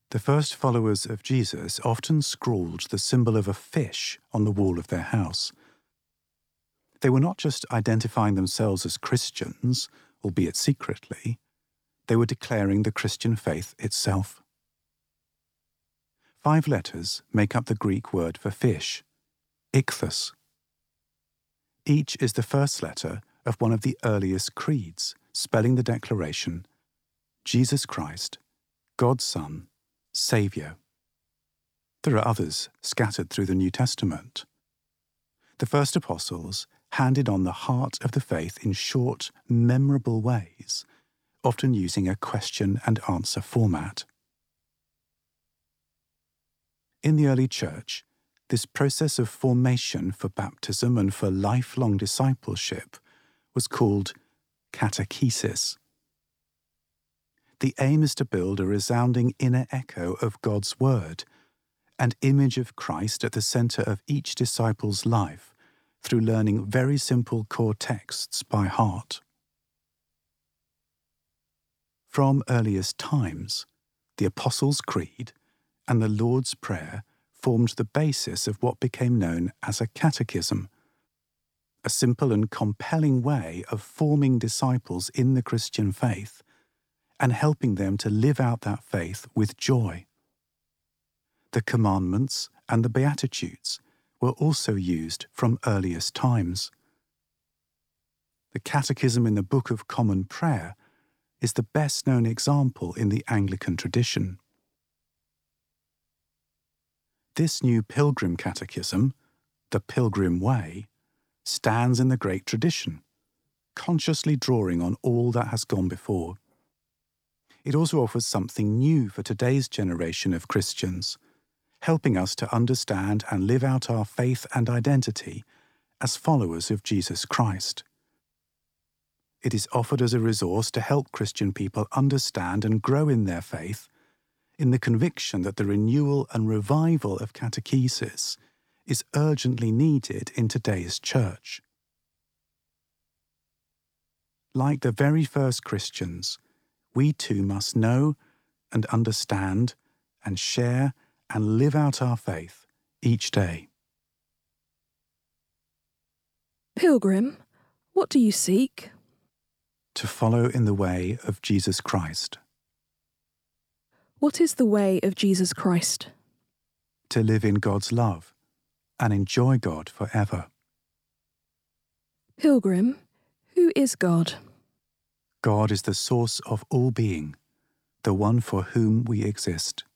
The first followers of Jesus often scrawled the symbol of a fish on the wall of their house. They were not just identifying themselves as Christians, albeit secretly, they were declaring the Christian faith itself. 5 letters make up the Greek word for fish, ichthus. Each is the first letter of one of the earliest creeds, spelling the declaration, Jesus Christ, God's Son, Saviour. There are others scattered through the New Testament. The first apostles handed on the heart of the faith in short, memorable ways, often using a question and answer format. In the early church, this process of formation for baptism and for lifelong discipleship was called catechesis. The aim is to build a resounding inner echo of God's Word, an image of Christ at the centre of each disciple's life, through learning very simple core texts by heart. From earliest times, the Apostles' Creed and the Lord's Prayer formed the basis of what became known as a catechism, a simple and compelling way of forming disciples in the Christian faith and helping them to live out that faith with joy. The commandments and the Beatitudes were also used from earliest times. The Catechism in the Book of Common Prayer is the best-known example in the Anglican tradition. This new Pilgrim Catechism, the Pilgrim Way, stands in the great tradition, consciously drawing on all that has gone before. It also offers something new for today's generation of Christians, helping us to understand and live out our faith and identity as followers of Jesus Christ. It is offered as a resource to help Christian people understand and grow in their faith, in the conviction that the renewal and revival of catechesis is urgently needed in today's church. Like the very first Christians, we too must know and understand and share and live out our faith each day. Pilgrim, what do you seek? To follow in the way of Jesus Christ. What is the way of Jesus Christ? To live in God's love and enjoy God forever. Pilgrim, who is God? God is the source of all being, the one for whom we exist.